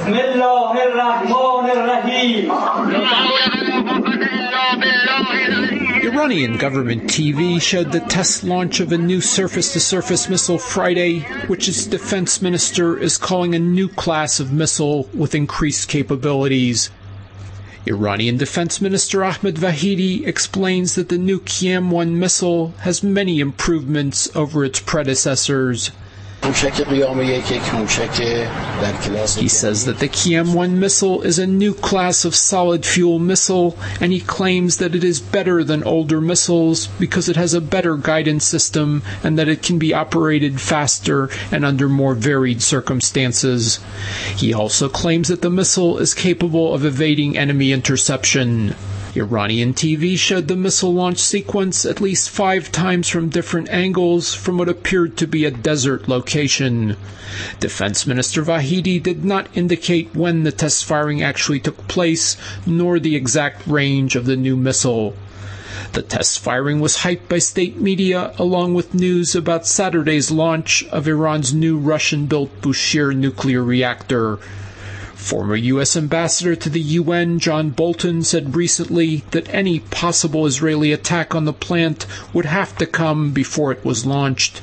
Iranian government TV showed the test launch of a new surface-to-surface missile Friday, which its defense minister is calling a new class of missile with increased capabilities. Iranian Defense Minister Ahmed Vahidi explains that the new Qiyam-1 missile has many improvements over its predecessors. He says that the Qiyam-1 missile is a new class of solid-fuel missile, and he claims that it is better than older missiles because it has a better guidance system and that it can be operated faster and under more varied circumstances. He also claims that the missile is capable of evading enemy interception. Iranian TV showed the missile launch sequence at least 5 times from different angles from what appeared to be a desert location. Defense Minister Vahidi did not indicate when the test firing actually took place, nor the exact range of the new missile. The test firing was hyped by state media, along with news about Saturday's launch of Iran's new Russian-built Bushehr nuclear reactor. Former U.S. Ambassador to the UN, John Bolton, said recently that any possible Israeli attack on the plant would have to come before it was launched.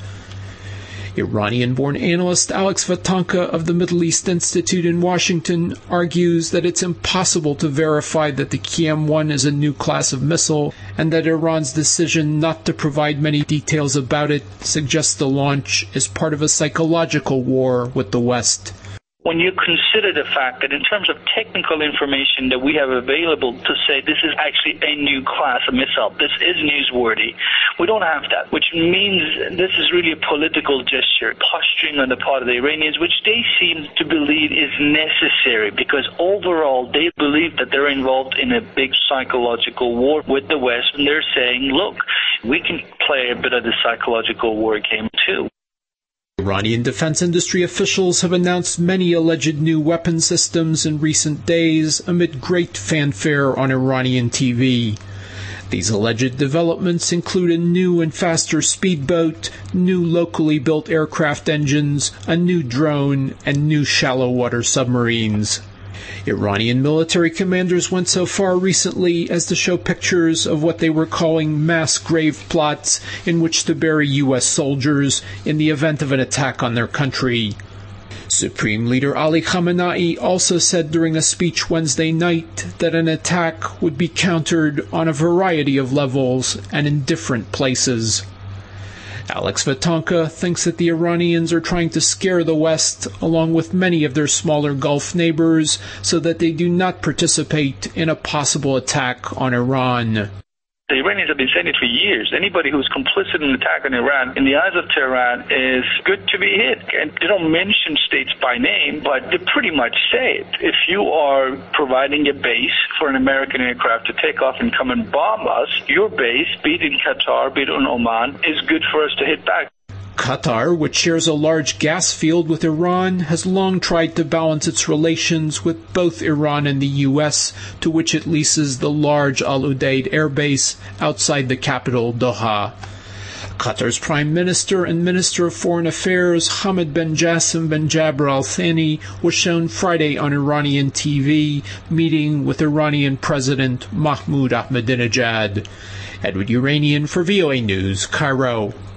Iranian-born analyst Alex Vatanka of the Middle East Institute in Washington argues that it's impossible to verify that the Qiyam-1 is a new class of missile, and that Iran's decision not to provide many details about it suggests the launch is part of a psychological war with the West. When you consider the fact that in terms of technical information that we have available to say this is actually a new class of missile, this is newsworthy, we don't have that, which means this is really a political gesture, posturing on the part of the Iranians, which they seem to believe is necessary because overall they believe that they're involved in a big psychological war with the West, and they're saying, look, we can play a bit of the psychological war game too. Iranian defense industry officials have announced many alleged new weapon systems in recent days amid great fanfare on Iranian TV. These alleged developments include a new and faster speedboat, new locally built aircraft engines, a new drone, and new shallow water submarines. Iranian military commanders went so far recently as to show pictures of what they were calling mass grave plots in which to bury U.S. soldiers in the event of an attack on their country. Supreme Leader Ali Khamenei also said during a speech Wednesday night that an attack would be countered on a variety of levels and in different places. Alex Vatanka thinks that the Iranians are trying to scare the West, along with many of their smaller Gulf neighbors, so that they do not participate in a possible attack on Iran. The Iranians have been saying it for years. Anybody who's complicit in an attack on Iran, in the eyes of Tehran, is good to be hit. And they don't mention states by name, but they pretty much say it. If you are providing a base for an American aircraft to take off and come and bomb us, your base, be it in Qatar, be it in Oman, is good for us to hit back. Qatar, which shares a large gas field with Iran, has long tried to balance its relations with both Iran and the U.S., to which it leases the large Al Udeid air base outside the capital, Doha. Qatar's Prime Minister and Minister of Foreign Affairs, Hamad bin Jassim bin Jabr Al Thani, was shown Friday on Iranian TV, meeting with Iranian President Mahmoud Ahmadinejad. Edward Uranian for VOA News, Cairo.